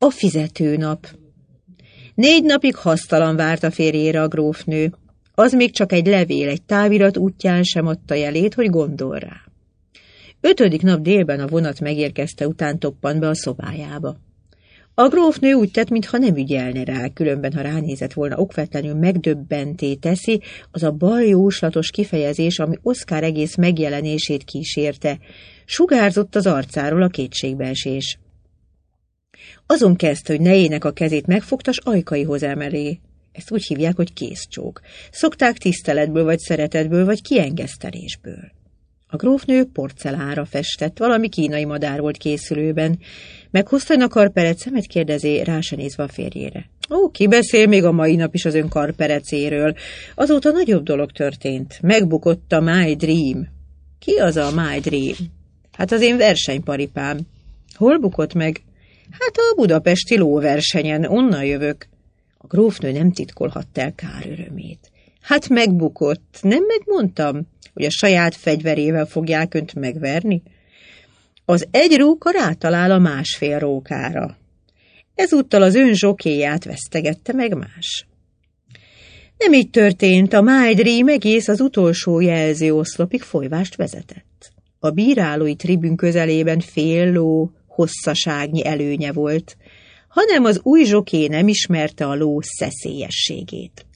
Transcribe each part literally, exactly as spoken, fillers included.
A fizetőnap. Négy napig hasztalan várt a férjére a grófnő. Az még csak egy levél, egy távirat útján sem adta jelét, hogy gondol rá. Ötödik nap délben a vonat megérkezte, után toppant be a szobájába. A grófnő úgy tett, mintha nem ügyelne rá, különben, ha ránézett volna, okvetlenül megdöbbenté teszi az a baljóslatos kifejezés, ami Oszkár egész megjelenését kísérte. Sugárzott az arcáról a kétségbeesés. Azon kezdte, hogy nejének a kezét megfogta, s ajkaihoz emelé. Ezt úgy hívják, hogy kézcsók. Szokták tiszteletből, vagy szeretetből, vagy kiengesztelésből. A grófnő porcelánra festett, valami kínai madár volt készülőben. Meghozta a karperec, szemet kérdezé, rá se nézve a férjére. Ó, ki beszél még a mai nap is az ön karperecéről? Azóta nagyobb dolog történt. Megbukott a My Dream. Ki az a My Dream? Hát az én versenyparipám. Hol bukott meg? Hát a budapesti lóversenyen, onnan jövök. A grófnő nem titkolhatta el kár örömét. Hát megbukott, nem megmondtam, hogy a saját fegyverével fogják önt megverni? Az egy róka rátalál a másfél rókára. Ezúttal az ön zsokéját vesztegette meg más. Nem így történt, a My Dream egész az utolsó jelzőoszlopig folyvást vezetett. A bírálói tribün közelében fél ló hosszaságnyi előnye volt, hanem az új zsoké nem ismerte a ló szeszélyességét.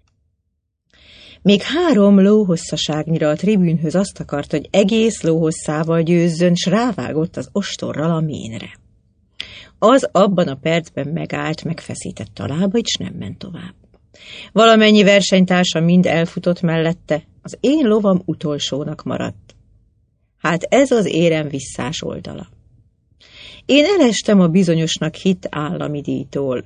Még három lóhosszaságnyira a tribünhöz azt akart, hogy egész lóhosszával győzzön, s rávágott az ostorral a ménre. Az abban a percben megállt, megfeszítette a lábait, s nem ment tovább. Valamennyi versenytársa mind elfutott mellette, az én lovam utolsónak maradt. Hát ez az érem visszás oldala. Én elestem a bizonyosnak hitt állami díjtól.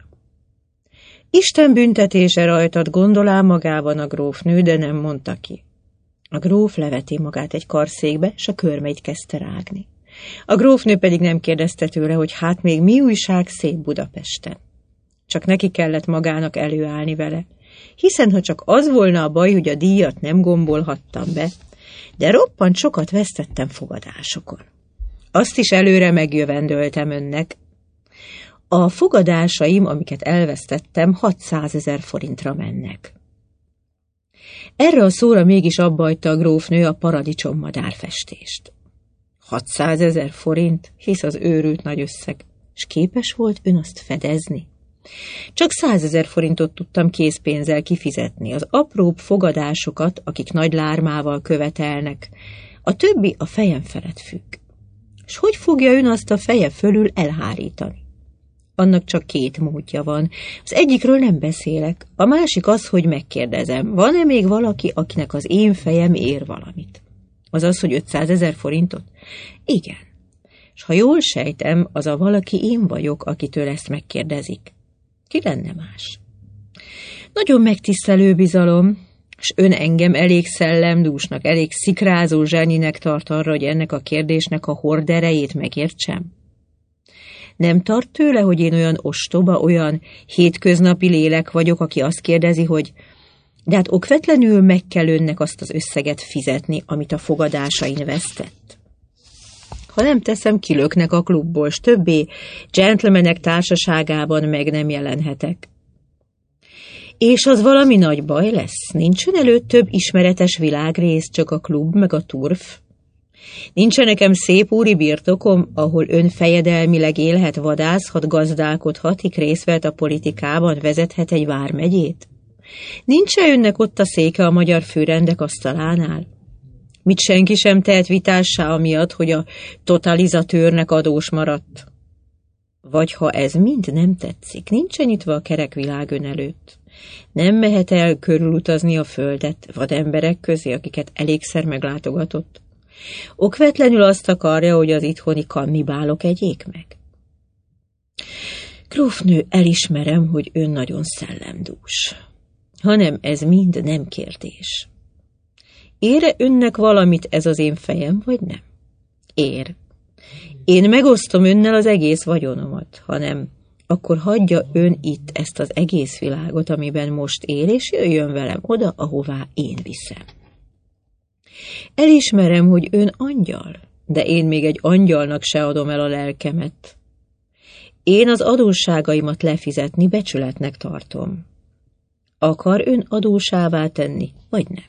Isten büntetése rajtad, gondolál magában a grófnő, de nem mondta ki. A gróf leveti magát egy karszékbe, s a körmeit kezdte rágni. A grófnő pedig nem kérdezte tőle, hogy hát még mi újság szép Budapesten. Csak neki kellett magának előállni vele, hiszen ha csak az volna a baj, hogy a díjat nem gombolhattam be, de roppant sokat vesztettem fogadásokon. Azt is előre megjövendöltem önnek. A fogadásaim, amiket elvesztettem, hatszázezer forintra mennek. Erre a szóra mégis abbahagyta a grófnő a paradicsommadár festést. hatszázezer forint, hisz az őrült nagy összeg, s képes volt ön azt fedezni? Csak százezer forintot tudtam készpénzzel kifizetni, az apróbb fogadásokat, akik nagy lármával követelnek, a többi a fejem felett függ. S hogy fogja ön azt a feje fölül elhárítani? Annak csak két módja van. Az egyikről nem beszélek, a másik az, hogy megkérdezem, van-e még valaki, akinek az én fejem ér valamit? Az az, hogy ötszázezer forintot? Igen. S ha jól sejtem, az a valaki én vagyok, akitől ezt megkérdezik. Ki lenne más? Nagyon megtisztelő bizalom, s ön engem elég szellemdúsnak, elég szikrázó zseninek tart arra, hogy ennek a kérdésnek a horderejét megértsem. Nem tart tőle, hogy én olyan ostoba, olyan hétköznapi lélek vagyok, aki azt kérdezi, hogy de hát okvetlenül meg kell önnek azt az összeget fizetni, amit a fogadásain vesztett. Ha nem teszem, kilöknek a klubból, s többé gentlemanek társaságában meg nem jelenhetek. És az valami nagy baj lesz? Nincsen előtt több ismeretes világrész, csak a klub meg a turf? Nincsen nekem szép úri birtokom, ahol ön fejedelmileg élhet, vadászhat, gazdálkodhat, hik részt vett a politikában, vezethet egy vármegyét? Nincs-e önnek ott a széke a magyar főrendek asztalánál? Mit senki sem tehet vitássá amiatt, hogy a totalizatőrnek adós maradt? Vagy ha ez mind nem tetszik, nincsen nyitva a kerek világ ön előtt. Nem mehet el körülutazni a földet vademberek közé, akiket elégszer meglátogatott? Okvetlenül azt akarja, hogy az itthoni kannibálok egyék meg? Grófnő, elismerem, hogy ön nagyon szellemdús. Hanem ez mind nem kérdés. Ér-e önnek valamit ez az én fejem, vagy nem? Ér. Én megosztom önnel az egész vagyonomat, hanem akkor hagyja ön itt ezt az egész világot, amiben most él, és jöjjön velem oda, ahová én viszem. Elismerem, hogy ön angyal, de én még egy angyalnak se adom el a lelkemet. Én az adósságaimat lefizetni becsületnek tartom. Akar ön adósává tenni, vagy nem?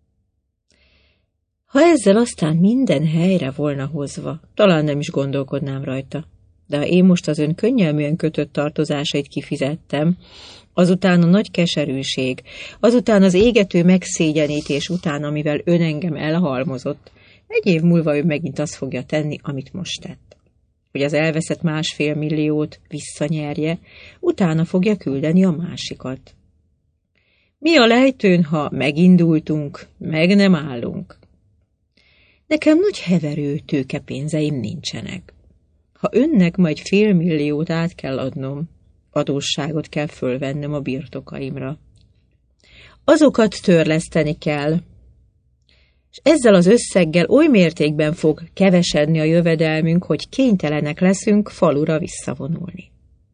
Ha ezzel aztán minden helyre volna hozva, talán nem is gondolkodnám rajta. De ha én most az ön könnyelműen kötött tartozásait kifizettem, azután a nagy keserűség, azután az égető megszégyenítés után, amivel ön engem elhalmozott, egy év múlva ő megint azt fogja tenni, amit most tett. Hogy az elveszett másfél milliót visszanyerje, utána fogja küldeni a másikat. Mi a lejtőn, ha megindultunk, meg nem állunk? Nekem nagy heverő tőkepénzeim nincsenek. Ha önnek majd fél milliót át kell adnom, adósságot kell fölvennem a birtokaimra. Azokat törleszteni kell, és ezzel az összeggel oly mértékben fog kevesedni a jövedelmünk, hogy kénytelenek leszünk falura visszavonulni.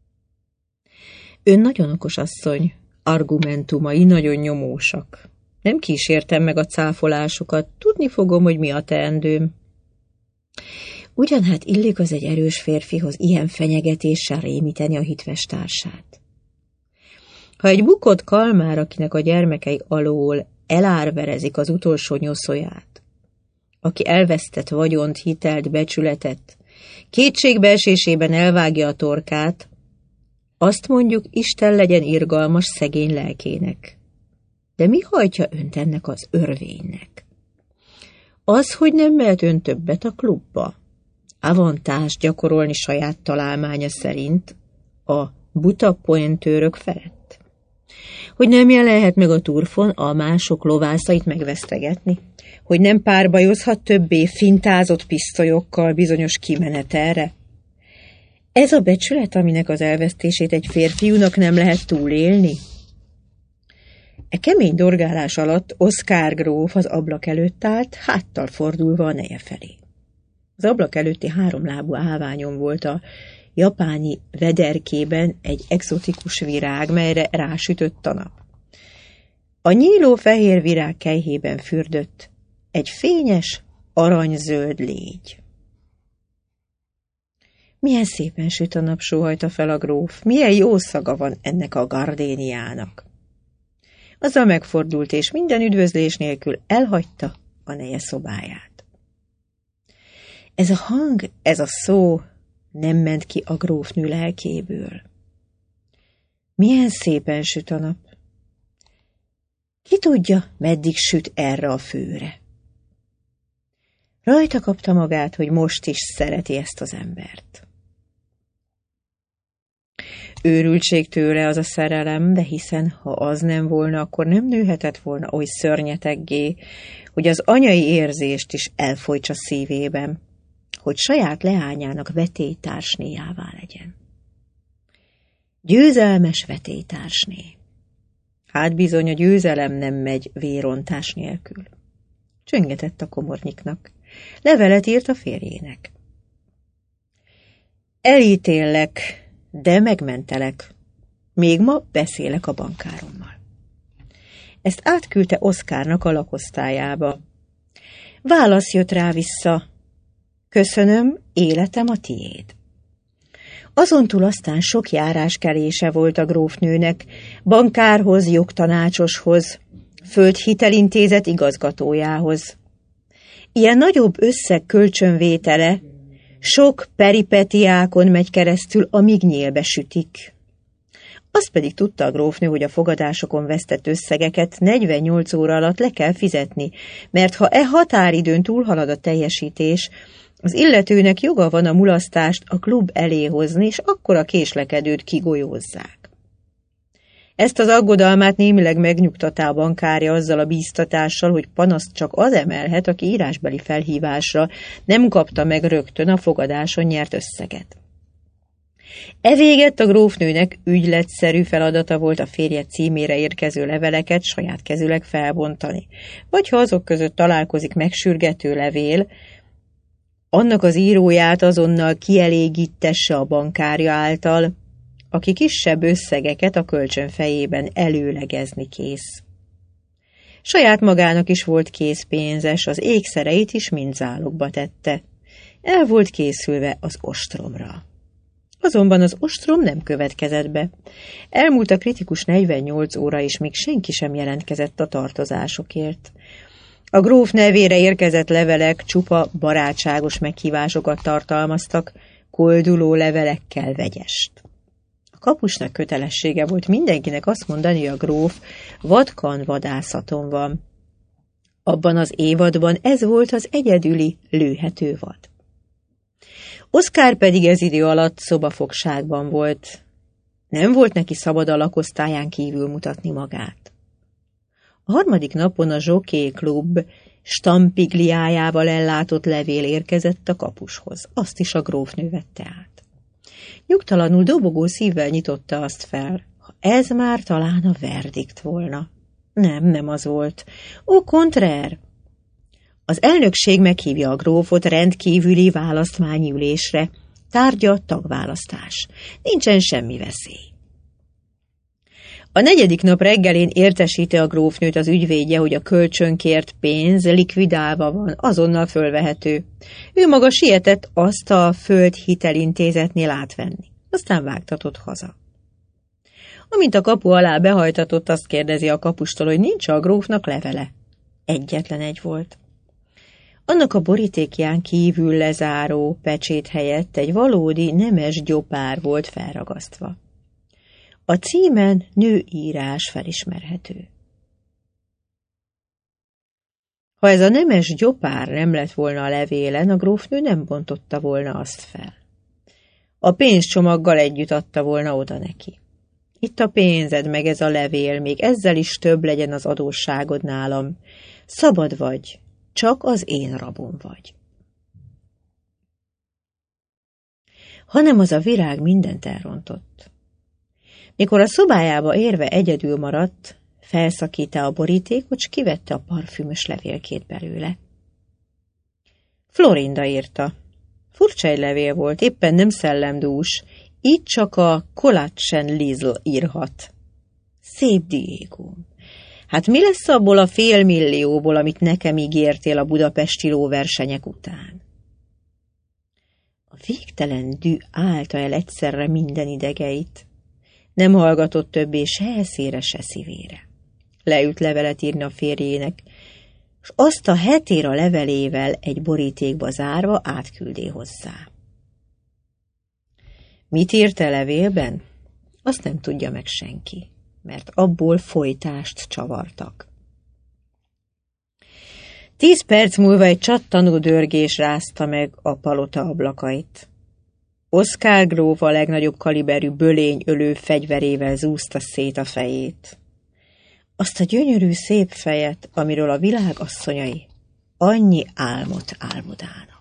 Ön nagyon okos asszony, argumentumai nagyon nyomósak. Nem kísértem meg a cáfolásukat, tudni fogom, hogy mi a teendőm. Ugyan hát illik az egy erős férfihoz ilyen fenyegetéssel rémíteni a hitves társát. Ha egy bukott kalmár, akinek a gyermekei alól elárverezik az utolsó nyoszóját, aki elvesztett vagyont, hitelt, becsületet, kétségbeesésében elvágja a torkát, azt mondjuk, Isten legyen irgalmas szegény lelkének. De mi hajtja önt ennek az örvénynek? Az, hogy nem mehet ön többet a klubba, avantást gyakorolni saját találmánya szerint a buta poentőrök felett. Hogy nem jelenhet meg a turfon a mások lovászait megvesztegetni, hogy nem párbajozhat többé fintázott pisztolyokkal bizonyos kimenetelre. Ez a becsület, aminek az elvesztését egy férfiúnak nem lehet túlélni? E kemény dorgálás alatt Oszkár gróf az ablak előtt állt, háttal fordulva a neje felé. Az ablak előtti háromlábú állványon volt a japáni vederkében egy egzotikus virág, melyre rásütött a nap. A nyíló fehér virág kelyhében fürdött egy fényes, aranyzöld légy. Milyen szépen süt a nap, sóhajta fel a gróf, milyen jó szaga van ennek a gardéniának. Azzal megfordult, és minden üdvözlés nélkül elhagyta a neje szobáját. Ez a hang, ez a szó nem ment ki a grófnő lelkéből. Milyen szépen süt a nap. Ki tudja, meddig süt erre a főre. Rajta kapta magát, hogy most is szereti ezt az embert. Őrültség tőle az a szerelem, de hiszen ha az nem volna, akkor nem nőhetett volna oly szörnyeteggé, hogy az anyai érzést is elfolytsa szívében, hogy saját leányának vetélytársnéjává legyen. Győzelmes vetélytársné. Hát bizony a győzelem nem megy vérontás nélkül. Csöngetett a komornyiknak. Levelet írt a férjének. Elítéllek, de megmentelek. Még ma beszélek a bankárommal. Ezt átküldte Oszkárnak a lakosztályába. Válasz jött rá vissza. Köszönöm, életem a tiéd. Azontúl aztán sok járáskelése volt a grófnőnek, bankárhoz, jogtanácsoshoz, földhitelintézet igazgatójához. Ilyen nagyobb összeg kölcsönvétele sok peripetiákon megy keresztül, amíg nyílbe sütik. Azt pedig tudta a grófnő, hogy a fogadásokon vesztett összegeket negyvennyolc óra alatt le kell fizetni, mert ha e határidőn túlhalad a teljesítés, az illetőnek joga van a mulasztást a klub elé hozni, és akkor a késlekedőt kigolyózzák. Ezt az aggodalmát némileg megnyugtatta a bankárja azzal a bíztatással, hogy panaszt csak az emelhet, aki írásbeli felhívásra nem kapta meg rögtön a fogadáson nyert összeget. Evégett a grófnőnek ügyletszerű feladata volt a férje címére érkező leveleket saját kezüleg felbontani, vagy ha azok között találkozik megsürgető levél, annak az íróját azonnal kielégítesse a bankárja által, aki kisebb összegeket a kölcsön fejében előlegezni kész. Saját magának is volt készpénzes, az ékszereit is mind zálogba tette. El volt készülve az ostromra. Azonban az ostrom nem következett be. Elmúlt a kritikus negyvennyolc óra, és még senki sem jelentkezett a tartozásokért. A gróf nevére érkezett levelek csupa barátságos meghívásokat tartalmaztak, kolduló levelekkel vegyest. A kapusnak kötelessége volt mindenkinek azt mondani, hogy a gróf vadkan vadászaton van. Abban az évadban ez volt az egyedüli lőhető vad. Oszkár pedig ez idő alatt szobafogságban volt. Nem volt neki szabad a lakosztályán kívül mutatni magát. A harmadik napon a Jockey Club stampigliájával ellátott levél érkezett a kapushoz. Azt is a grófnő vette át. Nyugtalanul dobogó szívvel nyitotta azt fel. Ha ez már talán a verdikt volna. Nem, nem az volt. Au contraire. Az elnökség meghívja a grófot rendkívüli választmányi ülésre. Tárgya tagválasztás. Nincsen semmi veszély. A negyedik nap reggelén értesíti a grófnőt az ügyvédje, hogy a kölcsönkért pénz likvidálva van, azonnal fölvehető. Ő maga sietett azt a földhitelintézetnél átvenni. Aztán vágtatott haza. Amint a kapu alá behajtatott, azt kérdezi a kapustól, hogy nincs a grófnak levele. Egyetlen egy volt. Annak a borítékján kívül lezáró pecsét helyett egy valódi nemes gyopár volt felragasztva. A címen nőírás felismerhető. Ha ez a nemes gyopár nem lett volna a levélen, a grófnő nem bontotta volna azt fel. A pénzcsomaggal együtt adta volna oda neki. Itt a pénzed, meg ez a levél, még ezzel is több legyen az adósságod nálam. Szabad vagy, csak az én rabom vagy. Hanem az a virág mindent elrontott. Mikor a szobájába érve egyedül maradt, felszakítta a borítékot, s kivette a parfümös levélkét belőle. Florinda írta. Furcsa egy levél volt, éppen nem szellemdús, így csak a Colatchen Lizzle írhat. Szép Diego. Hát mi lesz abból a fél millióból, amit nekem ígértél a budapesti lóversenyek után? A végtelen dű állta el egyszerre minden idegeit. Nem hallgatott többé se eszére, se szívére. Leült levelet írni a férjének, és azt a hetéra levelével egy borítékba zárva átküldé hozzá. Mit írt a levélben? Azt nem tudja meg senki, mert abból folytást csavartak. Tíz perc múlva egy csattanó dörgés rázta meg a palota ablakait. Oszkár gróf a legnagyobb kaliberű bölényölő fegyverével zúzta szét a fejét. Azt a gyönyörű szép fejet, amiről a világ asszonyai annyi álmot álmodának.